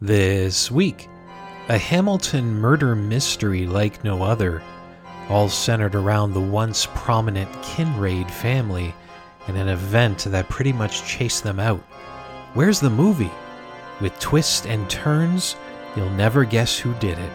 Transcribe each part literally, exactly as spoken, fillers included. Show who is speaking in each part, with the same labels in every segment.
Speaker 1: This week, a Hamilton murder mystery like no other, all centered around the once prominent Kinraid family and an event that pretty much chased them out. Where's the movie? With twists and turns, you'll never guess who did it.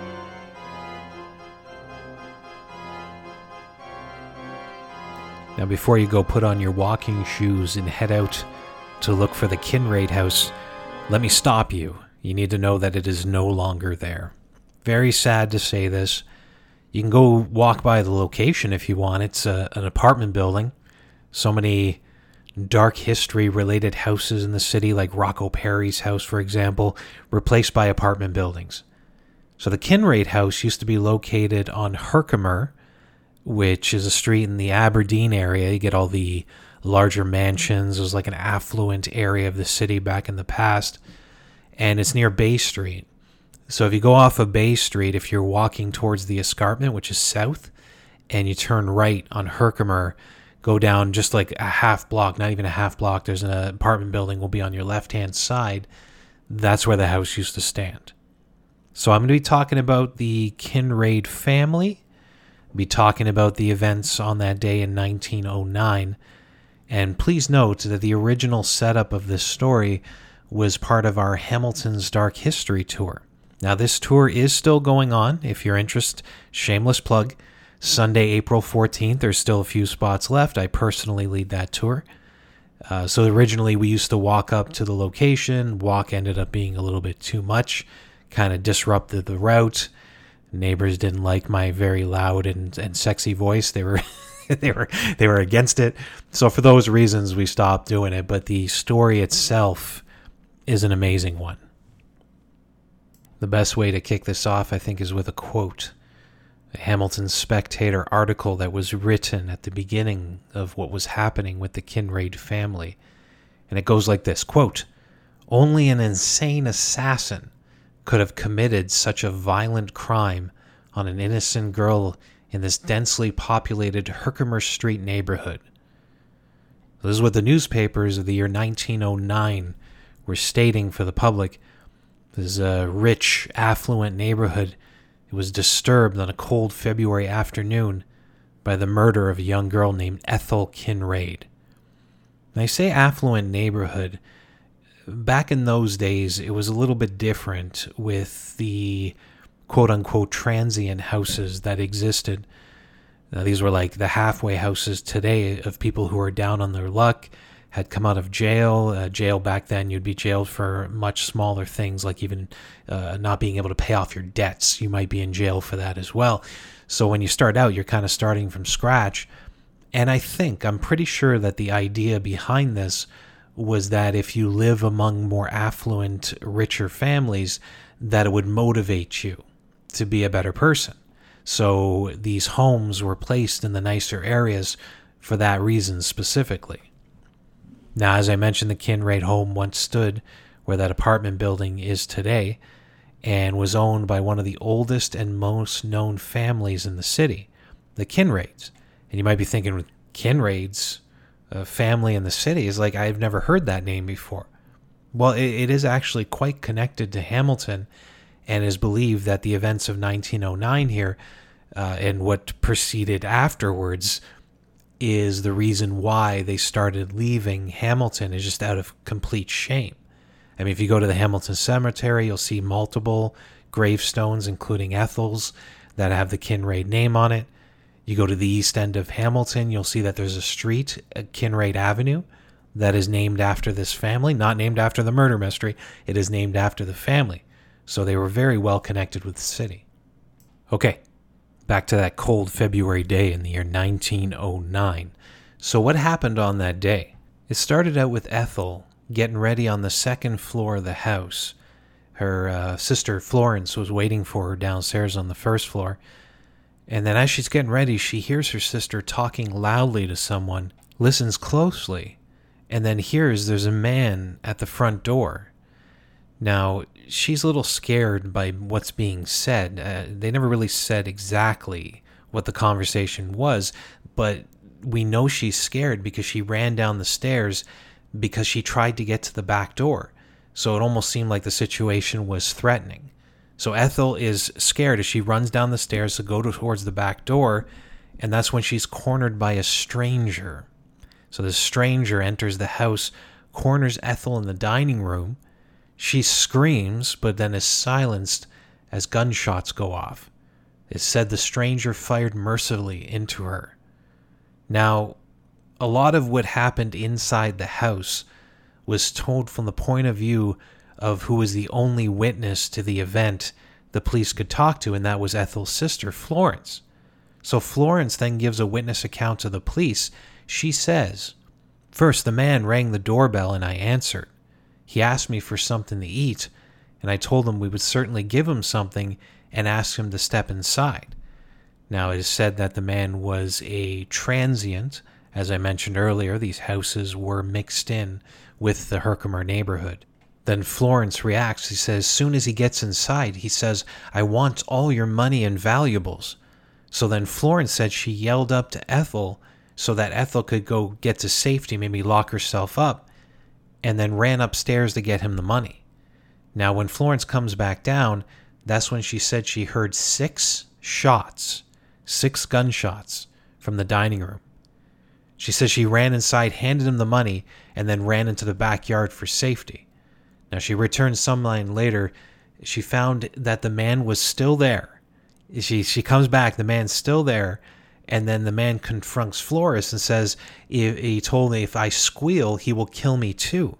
Speaker 1: Now before you go put on your walking shoes and head out to look for the Kinraid house, let me stop you. You need to know that it is no longer there. Very sad to say this. You can go walk by the location if you want. It's a, an apartment building. So many dark history related houses in the city, like Rocco Perry's house, for example, replaced by apartment buildings. So the Kinraid house used to be located on Herkimer, which is a street in the Aberdeen area. You get all the larger mansions. It was like an affluent area of the city back in the past. And it's near Bay Street. So if you go off of Bay Street, if you're walking towards the escarpment, which is south, and you turn right on Herkimer, go down just like a half block, not even a half block, there's an apartment building will be on your left-hand side. That's where the house used to stand. So I'm going to be talking about the Kinraid family, be talking about the events on that day in nineteen oh nine, and please note that the original setup of this story was part of our Hamilton's Dark History tour. Now, this tour is still going on. If you're interested, shameless plug, Sunday, April fourteenth, there's still a few spots left. I personally lead that tour. Uh, so originally, we used to walk up to the location. Walk ended up being a little bit too much, kind of disrupted the route. Neighbors didn't like my very loud and, and sexy voice. They were... they were they were against it. So for those reasons, we stopped doing it. But the story itself is an amazing one. The best way to kick this off, I think, is with a quote. A Hamilton Spectator article that was written at the beginning of what was happening with the Kinraid family. And it goes like this, quote, "Only an insane assassin could have committed such a violent crime on an innocent girl in this densely populated Herkimer Street neighborhood." This is what the newspapers of the year nineteen oh nine were stating for the public. This is a rich, affluent neighborhood. It was disturbed on a cold February afternoon by the murder of a young girl named Ethel Kinraid. And I say affluent neighborhood. Back in those days, it was a little bit different with the quote-unquote transient houses that existed. Now, these were like the halfway houses today of people who are down on their luck, had come out of jail. Uh, jail back then, you'd be jailed for much smaller things, like even uh, not being able to pay off your debts. You might be in jail for that as well. So when you start out, you're kind of starting from scratch. And I think, I'm pretty sure that the idea behind this was that if you live among more affluent, richer families, that it would motivate you to be a better person. So these homes were placed in the nicer areas for that reason specifically. Now, as I mentioned, the Kinraid home once stood where that apartment building is today and was owned by one of the oldest and most known families in the city, the Kinraids. And you might be thinking, Kinraids, a family in the city, is like, I've never heard that name before. Well, it, it is actually quite connected to Hamilton, and is believed that the events of nineteen oh nine here uh, and what proceeded afterwards is the reason why they started leaving Hamilton, is just out of complete shame. I mean, if you go to the Hamilton Cemetery, you'll see multiple gravestones, including Ethel's, that have the Kinraid name on it. You go to the east end of Hamilton, you'll see that there's a street, Kinraid Avenue, that is named after this family, not named after the murder mystery. It is named after the family. So they were very well connected with the city. Okay, back to that cold February day in the year nineteen oh nine. So what happened on that day? It started out with Ethel getting ready on the second floor of the house. Her uh, sister Florence was waiting for her downstairs on the first floor. And then as she's getting ready, she hears her sister talking loudly to someone, listens closely, and then hears there's a man at the front door. Now, she's a little scared by what's being said. Uh, they never really said exactly what the conversation was, but we know she's scared because she ran down the stairs because she tried to get to the back door. So it almost seemed like the situation was threatening. So Ethel is scared as she runs down the stairs to go towards the back door, and that's when she's cornered by a stranger. So the stranger enters the house, corners Ethel in the dining room. She screams, but then is silenced as gunshots go off. It's said the stranger fired mercilessly into her. Now, a lot of what happened inside the house was told from the point of view of who was the only witness to the event the police could talk to, and that was Ethel's sister, Florence. So Florence then gives a witness account to the police. She says, "First, the man rang the doorbell and I answered. He asked me for something to eat, and I told him we would certainly give him something and ask him to step inside." Now, it is said that the man was a transient. As I mentioned earlier, these houses were mixed in with the Herkimer neighborhood. Then Florence reacts. He says, as soon as he gets inside, he says, "I want all your money and valuables." So then Florence said she yelled up to Ethel so that Ethel could go get to safety, maybe lock herself up, and then ran upstairs to get him the money. Now, when Florence comes back down, that's when she said she heard six shots, six gunshots from the dining room. She says she ran inside, handed him the money, and then ran into the backyard for safety. Now, she returned some time later. She found that the man was still there. She she comes back, the man's still there, and then the man confronts Florence and says, he told me if I squeal, he will kill me too.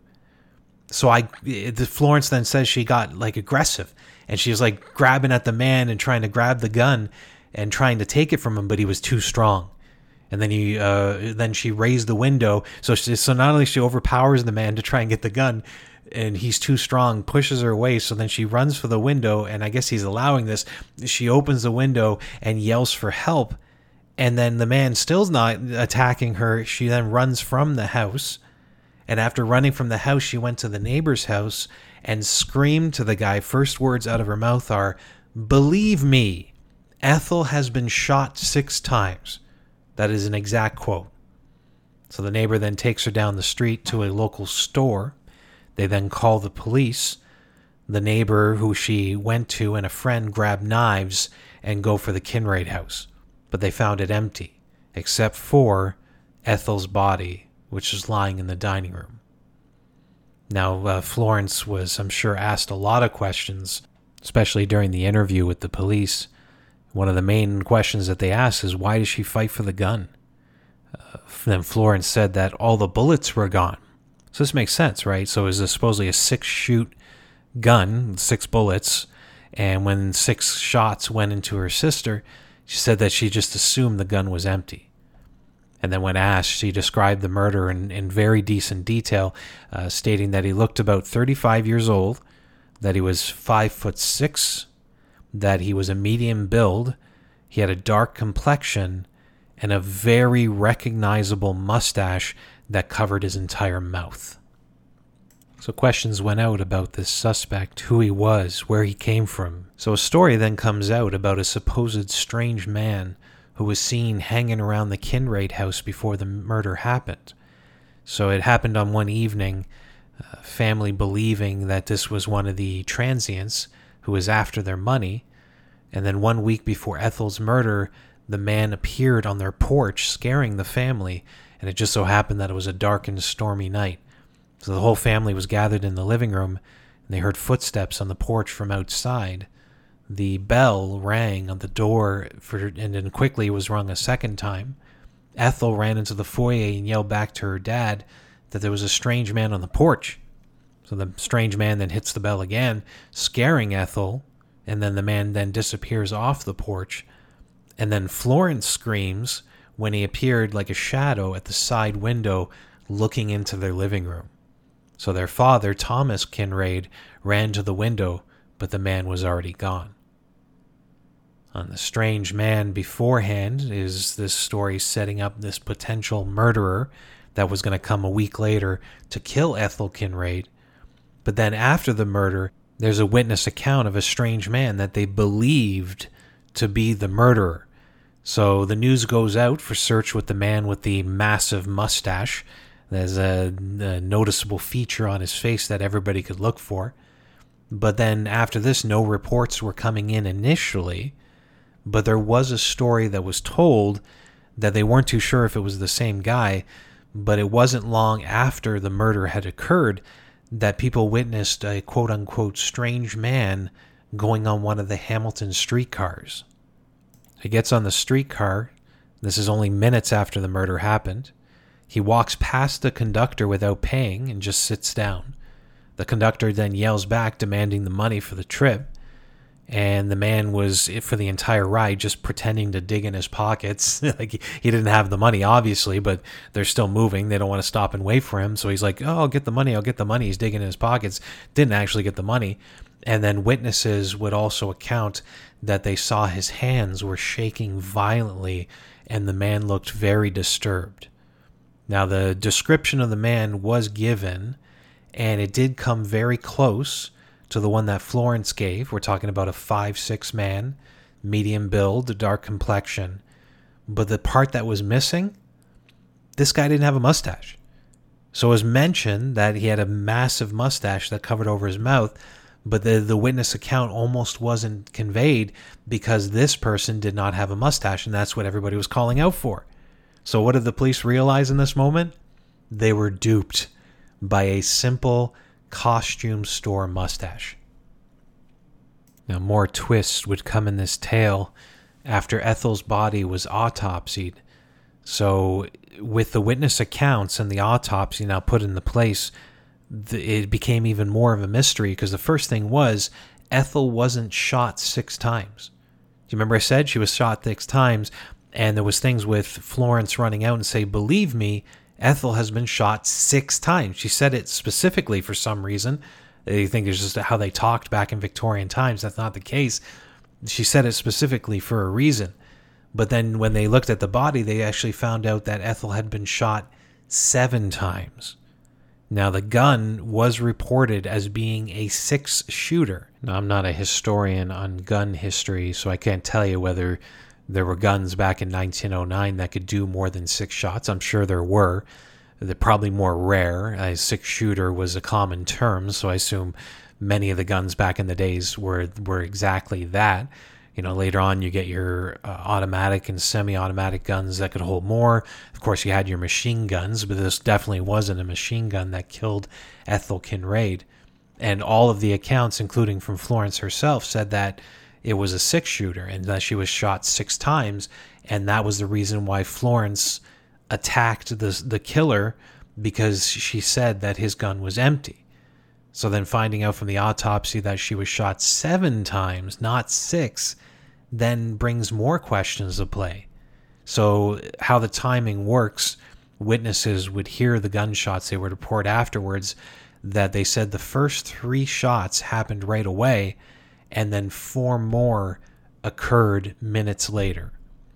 Speaker 1: So I, the Florence then says she got like aggressive, and she was like grabbing at the man and trying to grab the gun and trying to take it from him, but he was too strong. And then he, uh, then she raised the window. So she, so not only she overpowers the man to try and get the gun, and he's too strong, pushes her away. So then she runs for the window, and I guess he's allowing this. She opens the window and yells for help. And then the man still's not attacking her. She then runs from the house. And after running from the house, she went to the neighbor's house and screamed to the guy. First words out of her mouth are, "Believe me, Ethel has been shot six times." That is an exact quote. So the neighbor then takes her down the street to a local store. They then call the police. The neighbor who she went to and a friend grab knives and go for the Kinraid house. But they found it empty, except for Ethel's body, which is lying in the dining room. Now, uh, Florence was, I'm sure, asked a lot of questions, especially during the interview with the police. One of the main questions that they asked is, why did she fight for the gun? Uh, then Florence said that all the bullets were gone. So this makes sense, right? So it was a, supposedly a six-shoot gun, six bullets, and when six shots went into her sister, she said that she just assumed the gun was empty. And then when asked, she described the murder in, in very decent detail, uh, stating that he looked about thirty-five years old, that he was five foot six, that he was a medium build, he had a dark complexion, and a very recognizable mustache that covered his entire mouth. So questions went out about this suspect, who he was, where he came from. So a story then comes out about a supposed strange man who was seen hanging around the Kinraid house before the murder happened. So it happened on one evening, uh, family believing that this was one of the transients who was after their money, and then one week before Ethel's murder, the man appeared on their porch scaring the family, and it just so happened that it was a dark and stormy night. So the whole family was gathered in the living room, and they heard footsteps on the porch from outside. The bell rang on the door, for, and then quickly was rung a second time. Ethel ran into the foyer and yelled back to her dad that there was a strange man on the porch. So the strange man then hits the bell again, scaring Ethel, and then the man then disappears off the porch. And then Florence screams when he appeared like a shadow at the side window looking into their living room. So their father, Thomas Kinraid, ran to the window, but the man was already gone. On the strange man beforehand is this story setting up this potential murderer that was going to come a week later to kill Ethel Kinraid. But then after the murder, there's a witness account of a strange man that they believed to be the murderer. So the news goes out for search with the man with the massive mustache There's a, a noticeable feature on his face that everybody could look for. But then after this, no reports were coming in initially, but there was a story that was told that they weren't too sure if it was the same guy, but it wasn't long after the murder had occurred that people witnessed a quote-unquote strange man going on one of the Hamilton streetcars. He gets on the streetcar. This is only minutes after the murder happened. He walks past the conductor without paying and just sits down. The conductor then yells back, demanding the money for the trip. And the man was, for the entire ride, just pretending to dig in his pockets. Like he, he didn't have the money, obviously, but they're still moving. They don't want to stop and wait for him. So he's like, oh, I'll get the money. I'll get the money. He's digging in his pockets. Didn't actually get the money. And then witnesses would also account that they saw his hands were shaking violently and the man looked very disturbed. Now, the description of the man was given, and it did come very close to the one that Florence gave. We're talking about a five six man, medium build, dark complexion. But the part that was missing, this guy didn't have a mustache. So it was mentioned that he had a massive mustache that covered over his mouth, but the, the witness account almost wasn't conveyed because this person did not have a mustache, and that's what everybody was calling out for. So what did the police realize in this moment? They were duped by a simple costume store mustache. Now, more twists would come in this tale after Ethel's body was autopsied. So with the witness accounts and the autopsy now put into place, it became even more of a mystery, because the first thing was Ethel wasn't shot six times. Do you remember I said she was shot six times? And there was things with Florence running out and say, believe me, Ethel has been shot six times. She said it specifically for some reason. They think it's just how they talked back in Victorian times. That's not the case. She said it specifically for a reason. But then when they looked at the body, they actually found out that Ethel had been shot seven times. Now, the gun was reported as being a six-shooter. Now, I'm not a historian on gun history, so I can't tell you whether there were guns back in nineteen oh nine that could do more than six shots. I'm sure there were. They're probably more rare. A six-shooter was a common term, so I assume many of the guns back in the days were were exactly that. You know, later on you get your uh, automatic and semi-automatic guns that could hold more. Of course, you had your machine guns, but this definitely wasn't a machine gun that killed Ethel Kinraid. And all of the accounts, including from Florence herself, said that it was a six-shooter and that she was shot six times, and that was the reason why Florence attacked the the killer, because she said that his gun was empty. So then finding out from the autopsy that she was shot seven times, not six, then brings more questions to play. So how the timing works, witnesses would hear the gunshots. They would report afterwards that they said the first three shots happened right away, and then four more occurred minutes later.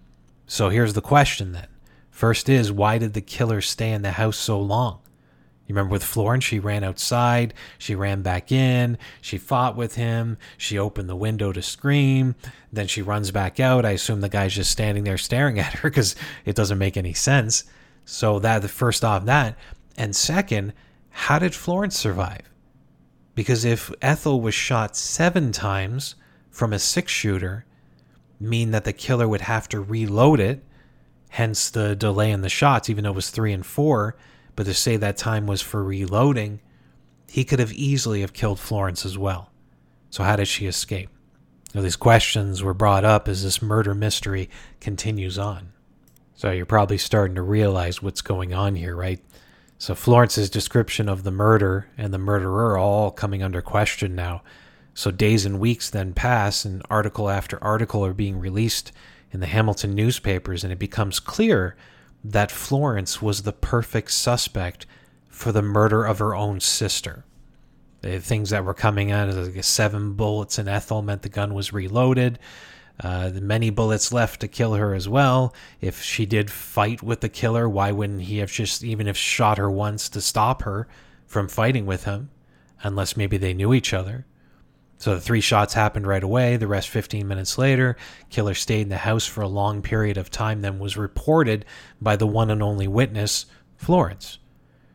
Speaker 1: So here's the question then. First is, why did the killer stay in the house so long? You remember with Florence, she ran outside, she ran back in, she fought with him, she opened the window to scream, then she runs back out. I assume the guy's just standing there staring at her because it doesn't make any sense. So that, the first off that. And second, how did Florence survive? Because if Ethel was shot seven times from a six-shooter, mean that the killer would have to reload it, hence the delay in the shots, even though it was three and four, but to say that time was for reloading, he could have easily have killed Florence as well. So how did she escape? Now, these questions were brought up as this murder mystery continues on. So you're probably starting to realize what's going on here, right? So Florence's description of the murder and the murderer are all coming under question now. So days and weeks then pass, and article after article are being released in the Hamilton newspapers, and it becomes clear that Florence was the perfect suspect for the murder of her own sister. The things that were coming out, like seven bullets in Ethel meant the gun was reloaded. Uh, the many bullets left to kill her as well. If she did fight with the killer, why wouldn't he have just even if shot her once to stop her from fighting with him? Unless maybe they knew each other. So the three shots happened right away. The rest fifteen minutes later. Killer stayed in the house for a long period of time, then was reported by the one and only witness, Florence.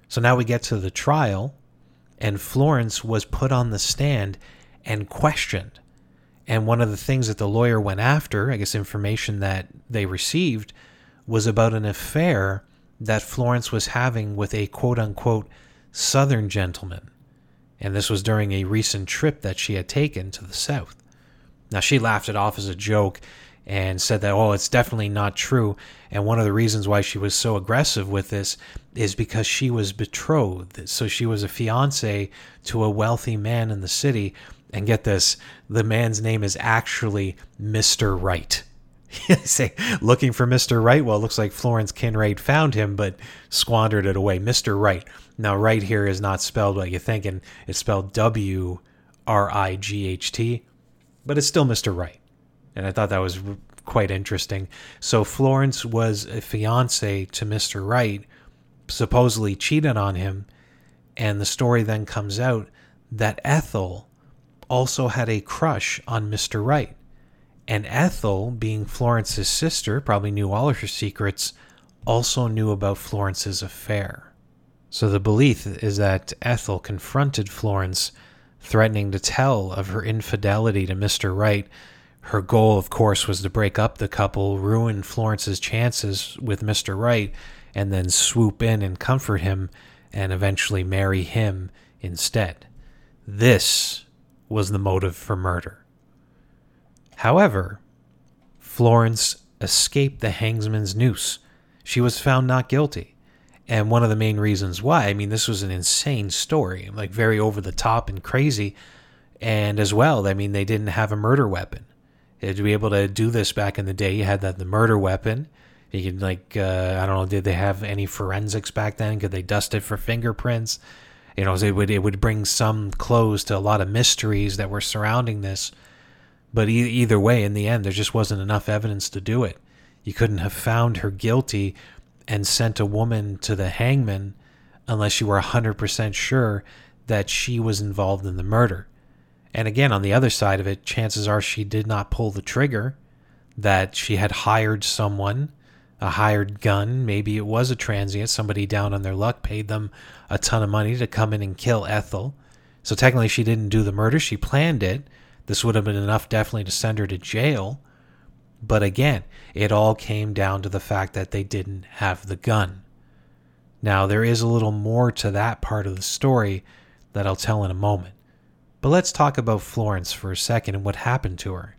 Speaker 1: So now we get to the trial, and Florence was put on the stand and questioned. And one of the things that the lawyer went after, I guess information that they received, was about an affair that Florence was having with a quote-unquote Southern gentleman. And this was during a recent trip that she had taken to the South. Now, she laughed it off as a joke and said that, oh, it's definitely not true. And one of the reasons why she was so aggressive with this is because she was betrothed. So she was a fiancé to a wealthy man in the city. And get this, the man's name is actually Mister Wright. Say, looking for Mister Wright? Well, it looks like Florence Kinraid found him, but squandered it away. Mister Wright. Now, Wright here is not spelled what you're thinking. It's spelled W R I G H T, but it's still Mister Wright. And I thought that was quite interesting. So Florence was a fiancé to Mister Wright, supposedly cheated on him, and the story then comes out that Ethel also had a crush on Mister Wright. And Ethel, being Florence's sister, probably knew all of her secrets, also knew about Florence's affair. So the belief is that Ethel confronted Florence, threatening to tell of her infidelity to Mister Wright. Her goal, of course, was to break up the couple, ruin Florence's chances with Mister Wright, and then swoop in and comfort him, and eventually marry him instead. This was the motive for murder. However, Florence escaped the hangsman's noose. She was found not guilty. And one of the main reasons why, I mean, this was an insane story, like very over the top and crazy. And as well, I mean, they didn't have a murder weapon. To be able to do this back in the day, you had that the murder weapon. You could, like, uh, I don't know, did they have any forensics back then? Could they dust it for fingerprints? You know, it would it would bring some close to a lot of mysteries that were surrounding this. But e- either way, in the end, there just wasn't enough evidence to do it. You couldn't have found her guilty and sent a woman to the hangman unless you were one hundred percent sure that she was involved in the murder. And again, on the other side of it, chances are she did not pull the trigger, that she had hired someone, a hired gun. Maybe it was a transient, somebody down on their luck paid them a ton of money to come in and kill Ethel. So technically she didn't do the murder, she planned it. This would have been enough definitely to send her to jail. But again, it all came down to the fact that they didn't have the gun. Now, there is a little more to that part of the story that I'll tell in a moment. But let's talk about Florence for a second and what happened to her.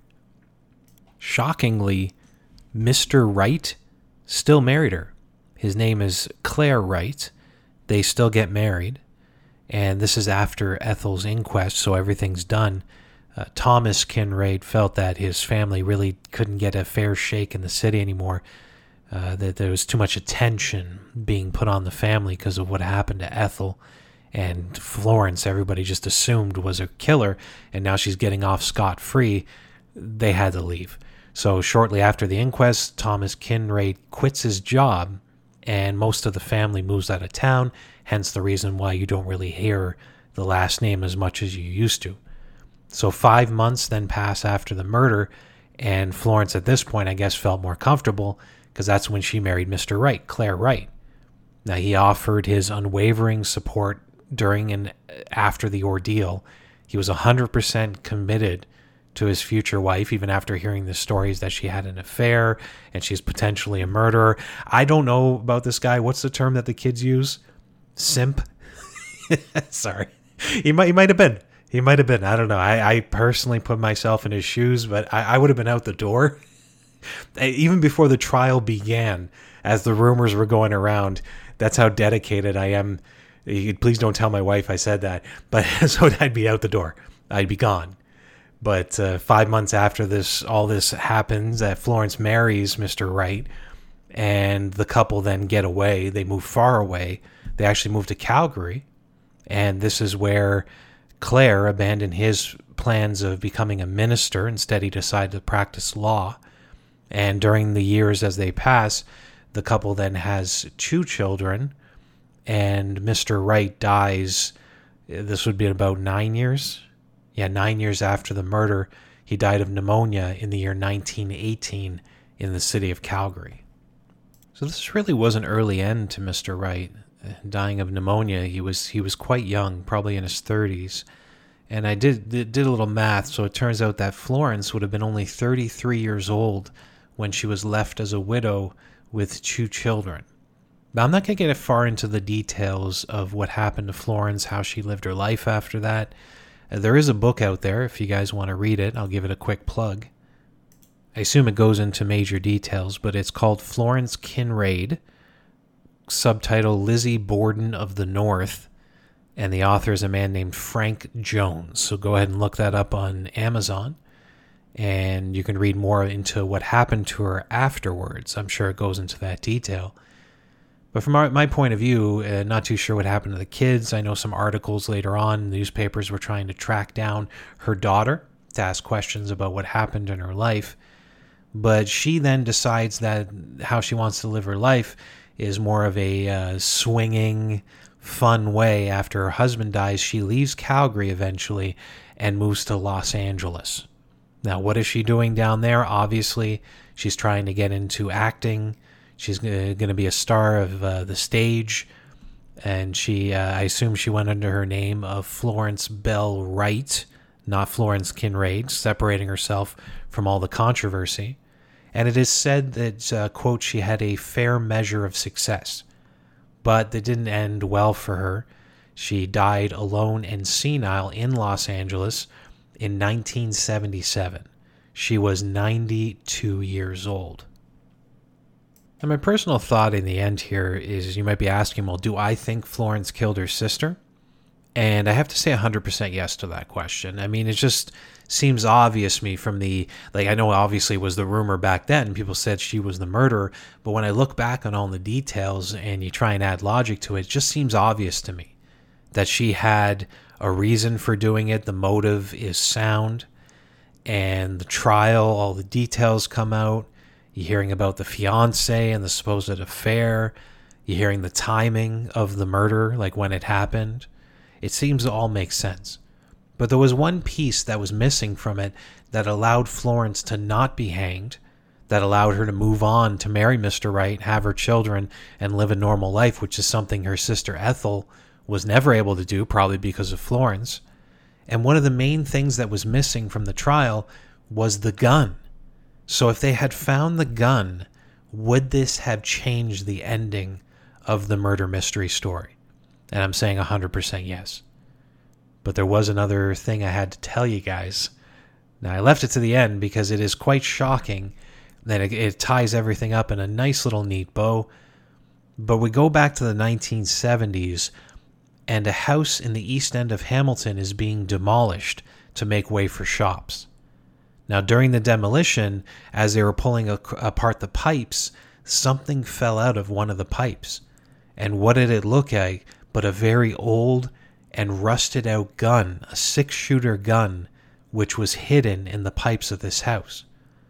Speaker 1: Shockingly, Mister Wright still married her. His name is Claire Wright. They still get married. And this is after Ethel's inquest, so everything's done. Uh, Thomas Kinraid felt that his family really couldn't get a fair shake in the city anymore, uh, that there was too much attention being put on the family because of what happened to Ethel. And Florence, everybody just assumed was a killer, and now she's getting off scot-free. They had to leave. So shortly after the inquest, Thomas Kinraid quits his job, and most of the family moves out of town, hence the reason why you don't really hear the last name as much as you used to. So five months then pass after the murder, and Florence at this point, I guess, felt more comfortable because that's when she married Mister Wright, Claire Wright. Now, he offered his unwavering support during and after the ordeal. He was one hundred percent committed to his future wife, even after hearing the stories that she had an affair and she's potentially a murderer. I don't know about this guy. What's the term that the kids use? Simp? Sorry. He might, he might have been. He might have been. I don't know. I, I personally put myself in his shoes, but I, I would have been out the door. Even before the trial began, as the rumors were going around, that's how dedicated I am. Please don't tell my wife I said that. But so I'd be out the door. I'd be gone. But uh, five months after this, all this happens, that Florence marries Mister Wright, and the couple then get away. They move far away. They actually move to Calgary, and this is where Claire abandoned his plans of becoming a minister. Instead, he decided to practice law. And during the years as they pass, the couple then has two children, and Mister Wright dies. This would be about nine years. Yeah, nine years after the murder. He died of pneumonia in the year nineteen eighteen in the city of Calgary. So this really was an early end to Mister Wright. dying of pneumonia. He was he was quite young, probably in his thirties. And I did did a little math, so it turns out that Florence would have been only thirty-three years old when she was left as a widow with two children. Now, I'm not going to get far into the details of what happened to Florence, how she lived her life after that. Uh, there is a book out there if you guys want to read it. I'll give it a quick plug. I assume it goes into major details, but it's called Florence Kinraid, subtitle Lizzie Borden of the North, and the author is a man named Frank Jones. So go ahead and look that up on Amazon, and you can read more into what happened to her afterwards. I'm sure it goes into that detail. But from our, my point of view, uh, not too sure what happened to the kids. I know some articles later on, newspapers were trying to track down her daughter to ask questions about what happened in her life. But she then decides that how she wants to live her life is more of a uh, swinging, fun way. After her husband dies, she leaves Calgary eventually and moves to Los Angeles. Now, what is she doing down there? Obviously, she's trying to get into acting. She's going to be a star of uh, the stage. And she, uh, I assume she went under her name of Florence Bell Wright, not Florence Kinraid, separating herself from all the controversy. And it is said that, uh, quote, she had a fair measure of success. But that didn't end well for her. She died alone and senile in Los Angeles in nineteen seventy-seven. She was ninety-two years old. And my personal thought in the end here is, you might be asking, well, do I think Florence killed her sister? And I have to say one hundred percent yes to that question. I mean, it just seems obvious to me from the, like, I know obviously it was the rumor back then. People said she was the murderer. But when I look back on all the details and you try and add logic to it, it just seems obvious to me that she had a reason for doing it. The motive is sound. And the trial, all the details come out. You're hearing about the fiance and the supposed affair. You're hearing the timing of the murder, like when it happened. It seems to all make sense. But there was one piece that was missing from it that allowed Florence to not be hanged, that allowed her to move on to marry Mister Wright, have her children, and live a normal life, which is something her sister Ethel was never able to do, probably because of Florence. And one of the main things that was missing from the trial was the gun. So if they had found the gun, would this have changed the ending of the murder mystery story? And I'm saying one hundred percent yes. But there was another thing I had to tell you guys. Now, I left it to the end because it is quite shocking that it, it ties everything up in a nice little neat bow. But we go back to the nineteen seventies, and a house in the East End of Hamilton is being demolished to make way for shops. Now, during the demolition, as they were pulling a, apart the pipes, something fell out of one of the pipes. And what did it look like but a very old and rusted out gun, a six-shooter gun, which was hidden in the pipes of this house.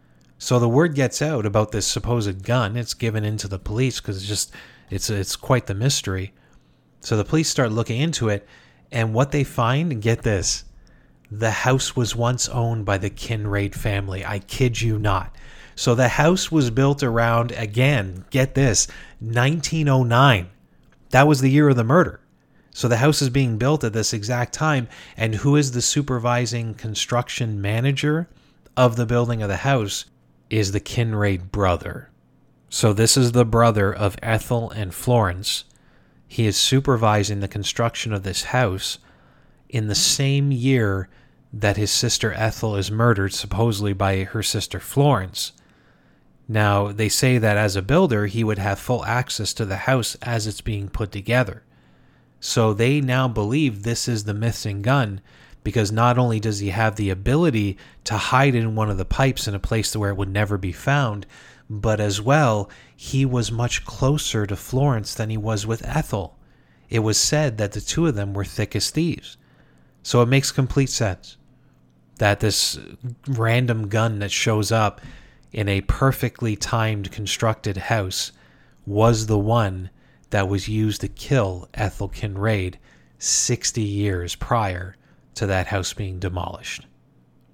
Speaker 1: So the word gets out about this supposed gun. It's given in to the police because it's just, it's, it's quite the mystery. So the police start looking into it, and what they find, and get this, the house was once owned by the Kinraid family. I kid you not. So the house was built around, again, get this, nineteen oh nine. That was the year of the murder. So the house is being built at this exact time, and who is the supervising construction manager of the building of the house is the Kinraid brother. So this is the brother of Ethel and Florence. He is supervising the construction of this house in the same year that his sister Ethel is murdered, supposedly by her sister Florence. Now, they say that as a builder, he would have full access to the house as it's being put together. So they now believe this is the missing gun, because not only does he have the ability to hide in one of the pipes in a place where it would never be found, but as well, he was much closer to Florence than he was with Ethel. It was said that the two of them were thick as thieves. So it makes complete sense that this random gun that shows up in a perfectly timed constructed house was the one that was used to kill Ethel Kinraid sixty years prior to that house being demolished.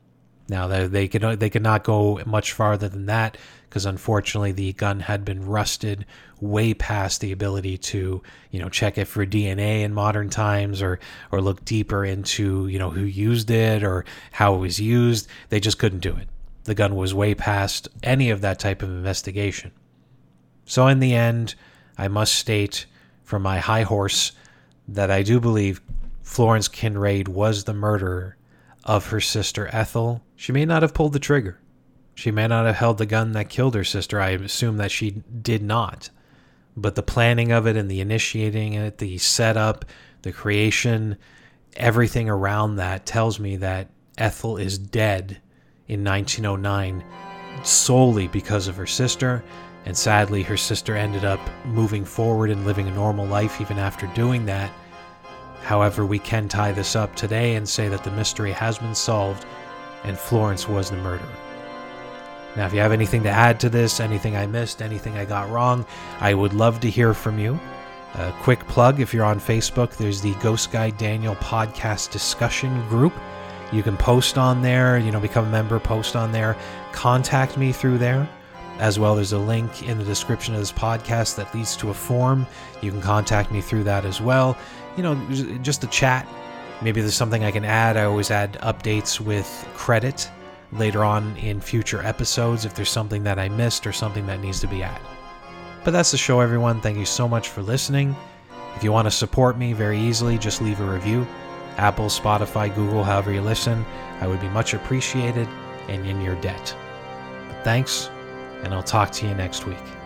Speaker 1: Now, they, they could they could not go much farther than that, because unfortunately the gun had been rusted way past the ability to, you know, check it for D N A in modern times, or or look deeper into, you know, who used it or how it was used. They just couldn't do it. The gun was way past any of that type of investigation. So in the end, I must state from my high horse that I do believe Florence Kinraid was the murderer of her sister Ethel. She may not have pulled the trigger. She may not have held the gun that killed her sister. I assume that she did not. But the planning of it and the initiating it, the setup, the creation, everything around that tells me that Ethel is dead in nineteen oh nine solely because of her sister. And sadly, her sister ended up moving forward and living a normal life even after doing that. However, we can tie this up today and say that the mystery has been solved and Florence was the murderer. Now, if you have anything to add to this, anything I missed, anything I got wrong, I would love to hear from you. A quick plug, if you're on Facebook, there's the Ghost Guy Daniel podcast discussion group. You can post on there, you know, become a member, post on there, contact me through there. As well, there's a link in the description of this podcast that leads to a form. You can contact me through that as well. You know, just a chat. Maybe there's something I can add. I always add updates with credit later on in future episodes if there's something that I missed or something that needs to be added. But that's the show, everyone. Thank you so much for listening. If you want to support me very easily, just leave a review. Apple, Spotify, Google, however you listen. I would be much appreciated and in your debt. But thanks, and I'll talk to you next week.